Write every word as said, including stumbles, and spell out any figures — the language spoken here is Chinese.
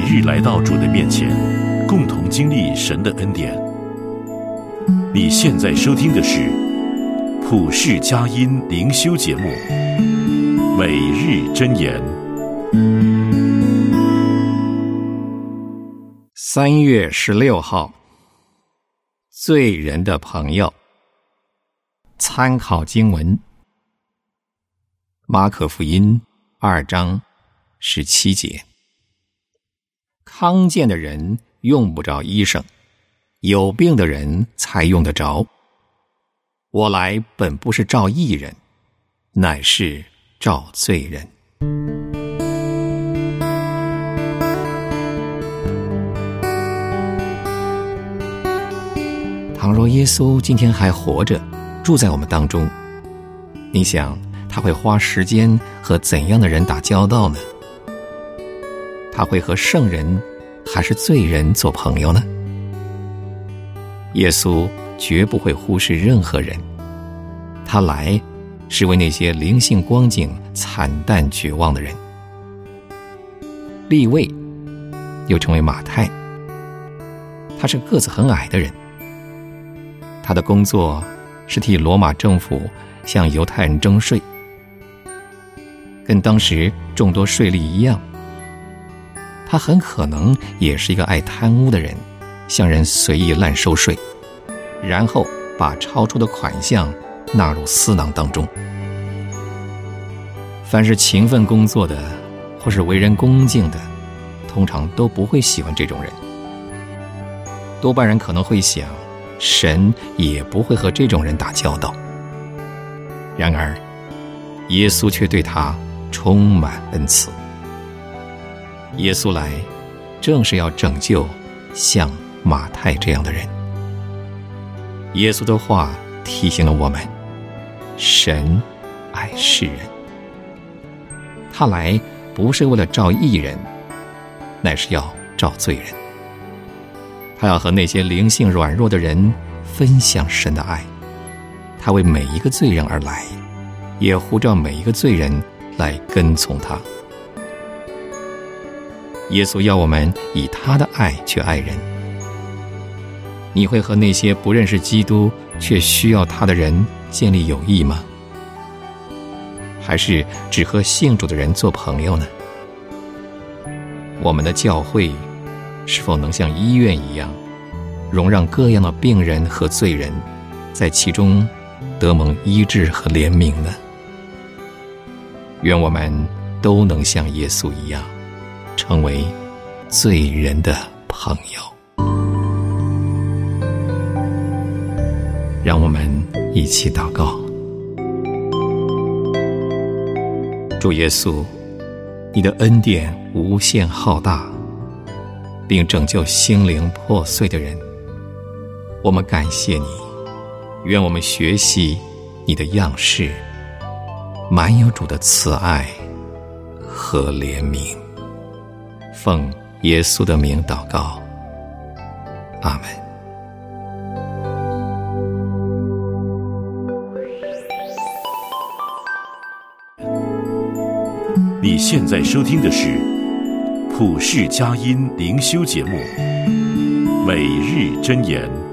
日来到主的面前，共同经历神的恩典。你现在收听的是普世佳音灵修节目《每日箴言》。 三月十六号，罪人的朋友。参考经文：马可福音二章十七节。康健的人用不着医生，有病的人才用得着。我来本不是召义人，乃是召罪人。倘若耶稣今天还活着，住在我们当中，你想他会花时间和怎样的人打交道呢？他会和圣人还是罪人做朋友呢？耶稣绝不会忽视任何人，他来是为那些灵性光景惨淡绝望的人。利未又称为马太，他是个子很矮的人，他的工作是替罗马政府向犹太人征税，跟当时众多税吏一样，他很可能也是一个爱贪污的人，向人随意滥收税，然后把超出的款项纳入私囊当中。凡是勤奋工作的或是为人恭敬的，通常都不会喜欢这种人。多半人可能会想，神也不会和这种人打交道。然而耶稣却对他充满恩慈。耶稣来正是要拯救像马太这样的人。耶稣的话提醒了我们，神爱世人。他来不是为了召义人，乃是要召罪人。他要和那些灵性软弱的人分享神的爱。他为每一个罪人而来，也呼召每一个罪人来跟从他。耶稣要我们以他的爱去爱人。你会和那些不认识基督却需要他的人建立友谊吗？还是只和信主的人做朋友呢？我们的教会是否能像医院一样，容让各样的病人和罪人在其中得蒙医治和怜悯呢？愿我们都能像耶稣一样，成为罪人的朋友。让我们一起祷告。主耶稣，你的恩典无限浩大，并拯救心灵破碎的人。我们感谢你，愿我们学习你的样式，满有主的慈爱和怜悯。奉耶稣的名祷告，阿们。 你现在收听的是普世佳音灵修节目《每日箴言》。